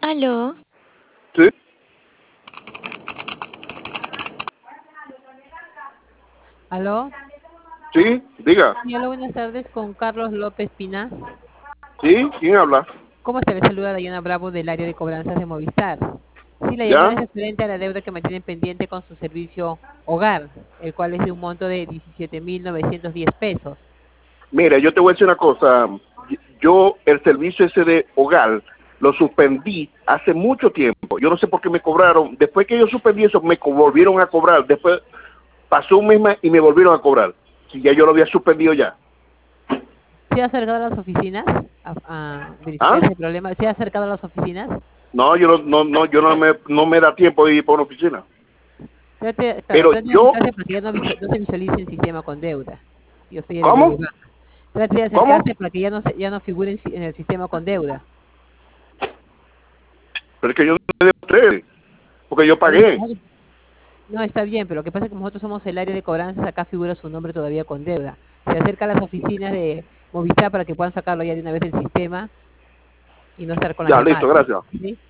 Aló, Sí, Aló, sí, diga. sí, hola, buenas tardes con Carlos López Pina. Sí, ¿quién habla? ¿Cómo se le saluda Dayana Bravo del área de cobranzas de Movistar? Sí, la llamada ¿Ya? es referente a la deuda que mantienen pendiente con su servicio hogar, el cual es de un monto de 17.910 pesos. Mira, yo te voy a decir una cosa. Yo el servicio ese de hogar lo suspendí hace mucho tiempo. Yo no sé por qué me cobraron. Después que yo suspendí eso, volvieron a cobrar. Después pasó un mes más y me volvieron a cobrar. Si ya yo lo había suspendido ya. ¿Se ha acercado a las oficinas a verificar ¿Ah? ese problema? ¿Se ha acercado a las oficinas? No, yo yo no me da tiempo de ir por una oficina. Claro, Pero trate de yo, acercarse para que ya no se visualice el sistema con deuda. Yo soy el área de ¿cómo? banca. Trate de ¿Cómo? acercarse para que ya no figure en el sistema con deuda. Pero es que yo no le debo a ustedes, porque yo Por eso, pagué. no, está bien, pero lo que pasa es que nosotros somos el área de cobranzas, acá figura su nombre todavía con deuda. Se acerca a las oficinas de Movistar para que puedan sacarlo ya de una vez del sistema y no estar con las Ya, listo, llamadas. gracias. ¿Sí?